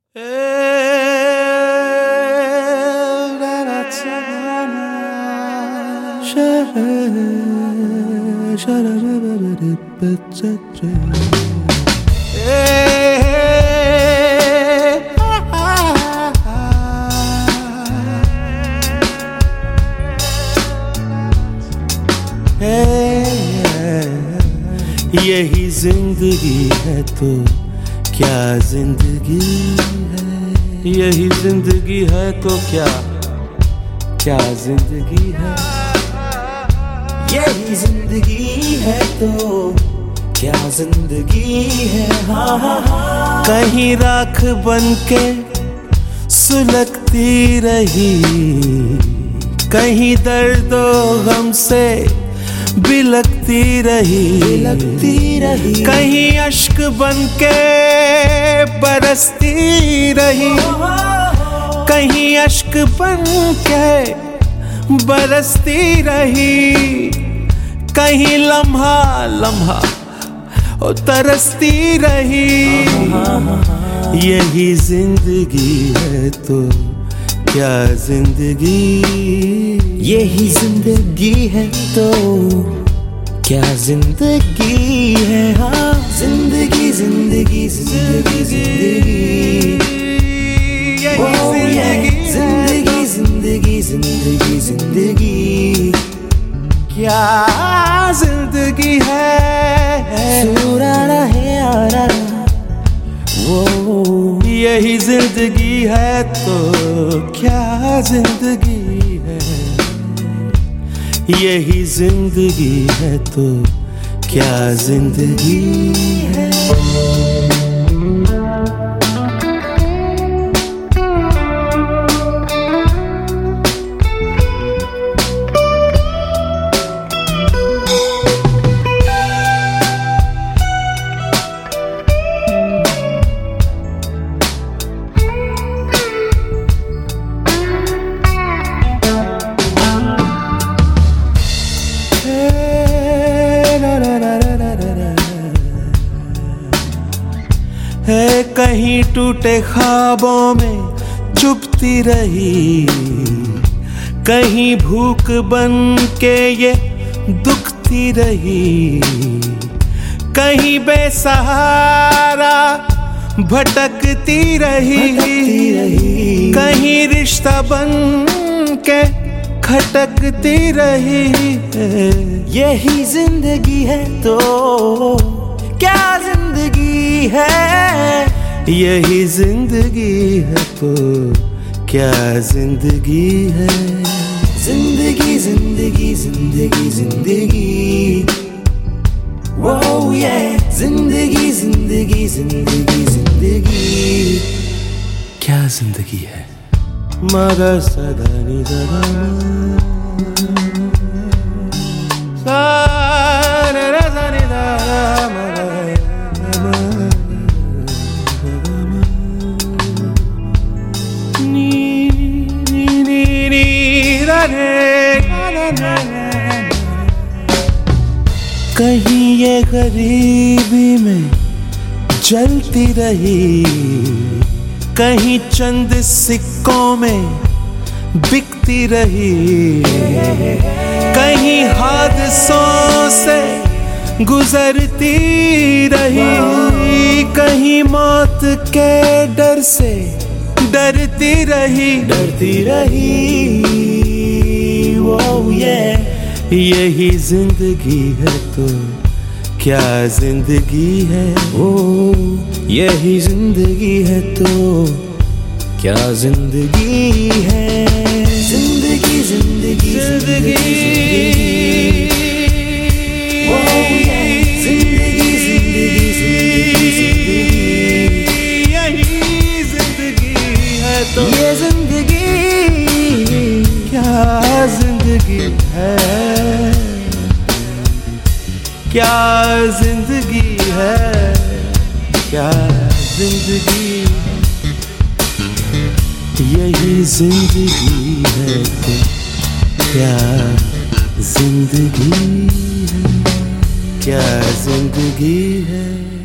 यही जिंदगी है तो क्या जिंदगी है, यही जिंदगी है तो क्या जिंदगी है, यही जिंदगी है तो क्या जिंदगी है। हाँ हाँ हाँ। कहीं राख बन के सुलगती रही, कहीं दर्दो गम से बिलकती रही, कहीं अश्क बन के बरसती रही, कहीं अश्क बन के बरसती रही, कहीं लम्हा लम्हा ओ तरसती रही। यही जिंदगी है तो क्या जिंदगी, यही जिंदगी है तो क्या जिंदगी है। हाँ जिंदगी जिंदगी जिंदगी जिंदगी, जिंदगी जिंदगी जिंदगी जिंदगी, क्या जिंदगी है। सुराना है यारा, यही जिंदगी है तो क्या जिंदगी है, यही जिंदगी है तो क्या जिंदगी है। कहीं टूटे ख्वाबों में चुभती रही, कहीं भूख बन के ये दुखती रही, कहीं बेसहारा भटकती रही, कहीं रिश्ता बन के खटकती रही। यही जिंदगी है तो क्या जिंदगी है, यही जिंदगी है तो क्या जिंदगी है। जिंदगी जिंदगी जिंदगी जिंदगी, वो ये जिंदगी जिंदगी जिंदगी जिंदगी, क्या जिंदगी है। मगर सदा निजरा कहीं ये गरीबी में जलती रही, कहीं चंद सिक्कों में बिकती रही, कहीं हादसों से गुजरती रही, कहीं मौत के डर से डरती रही, वो ये यही जिंदगी है तो क्या जिंदगी है। ओ यही जिंदगी है तो क्या जिंदगी है। जिंदगी जिंदगी जिंदगी जिंदगी जिंदगी जिंदगी, यही जिंदगी है तो ये जिंदगी क्या जिंदगी है, क्या जिंदगी है, क्या जिंदगी। यही जिंदगी है तो क्या जिंदगी है, क्या जिंदगी है।